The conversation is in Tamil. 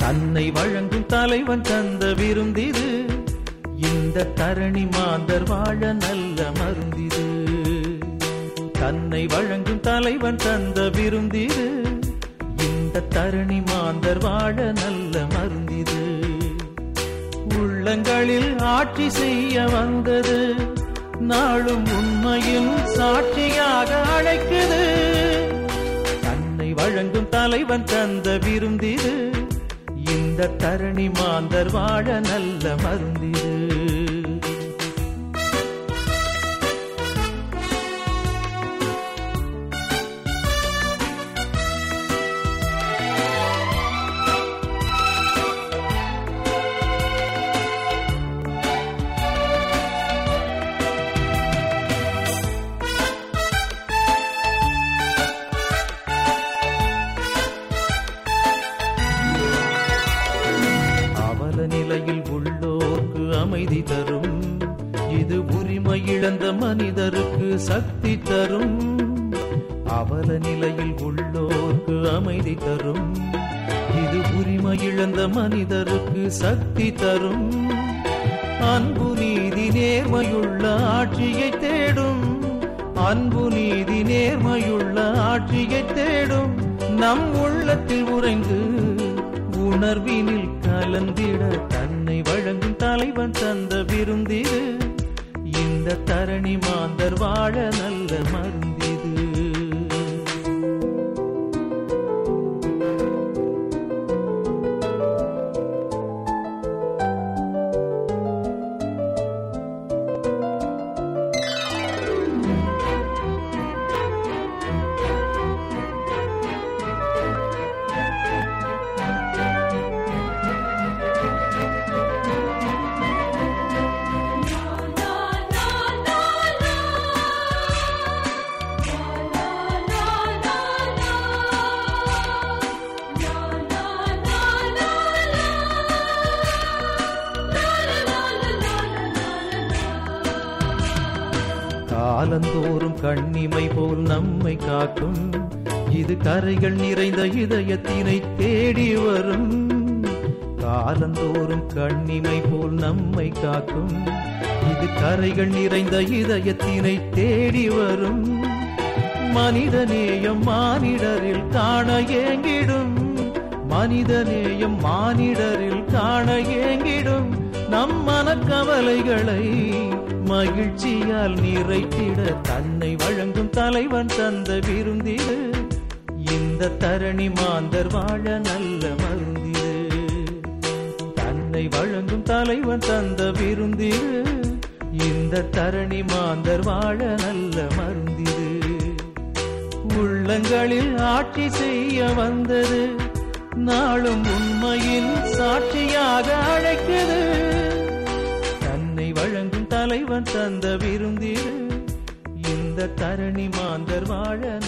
தன்னை வழங்கும் தலைவன் தந்த விருந்திது, இந்த தரணி மாந்தர் வாழ நல்ல மருந்திது. தன்னை வழங்கும் தலைவன் தந்த விருந்திது, இந்த தரணி மாந்தர் வாழ நல்ல மருந்திது. உள்ளங்களில் ஆட்சி செய்ய வந்தது, நாளும் உண்மையின் சாட்சியாக அழைக்குது. தன்னை வழங்கும் தலைவன் தந்த விருந்திது, இந்த தரணி மாந்தர் வாழ நல்ல மருந்திது. நிலையில் உள்ளோர்க்கு அமைதி தரும், இது உரிமை இழந்த மனிதருக்கு சக்தி தரும். அவல நிலையில் உள்ளோர்க்கு அமைதி தரும், இது உரிமை இழந்த மனிதருக்கு சக்தி தரும். அன்பு நீதி நேர்மையுள்ள ஆட்சியை தேடும், அன்பு நீதி நேர்மையுள்ள ஆட்சியை தேடும். நம் உள்ளத்தில் உறைந்து உணர்வினில் கலந்திட தன்னை வழங்கும் தலைவன் தந்த விருந்திது, இந்த தரணி மாந்தர் வாழ நல்ல மருந்திது. காலந்தோறும் கண்ணிமை போல் நம்மை காக்கும், இது கரைகள் நிறைந்த இதயத்தினை தேடி வரும். காலந்தோறும் கண்ணிமை போல் நம்மை காக்கும், இது கரைகள் நிறைந்த இதயத்தினை தேடி வரும். மனிதநேயம் மானிடரில் காண ஏங்கிடும், மனிதநேயம் மானிடரில் காண ஏங்கிடும். நம் மனக்கவலைகளை மகிழ்ச்சியால் நிறைத்திட தன்னை வழங்கும் தலைவன் தந்த விருந்திது, இந்த தரணி மாந்தர் வாழ நல்ல மருந்திது. தன்னை வழங்கும் தலைவன் தந்த விருந்திது, இந்த தரணி மாந்தர் வாழ நல்ல மருந்திது. உள்ளங்களில் ஆட்சி செய்ய வந்தது, நாளும் உண்மையின் சாட்சியாக அழைக்குது. தன்னை வழங்கும் தலைவன் தந்த விருந்திது, இந்த தரணி மாந்தர் வாழ